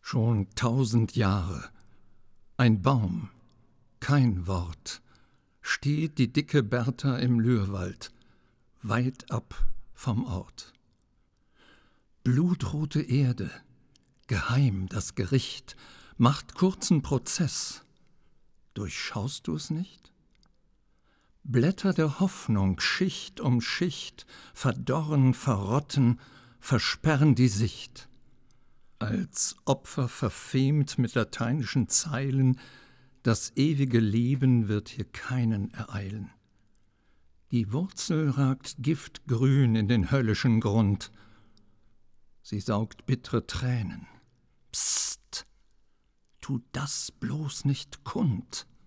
Schon 1000 Jahre, ein Baum, kein Wort, steht die dicke Bertha im Lürwald, weit ab vom Ort. Blutrote Erde, geheim das Gericht, macht kurzen Prozess. Durchschaust du's nicht? Blätter der Hoffnung, Schicht um Schicht, verdorren, verrotten, versperren die Sicht. Als Opfer verfemt mit lateinischen Zeilen, das ewige Leben wird hier keinen ereilen. Die Wurzel ragt giftgrün in den höllischen Grund. Sie saugt bittre Tränen. Psst, tu das bloß nicht kund.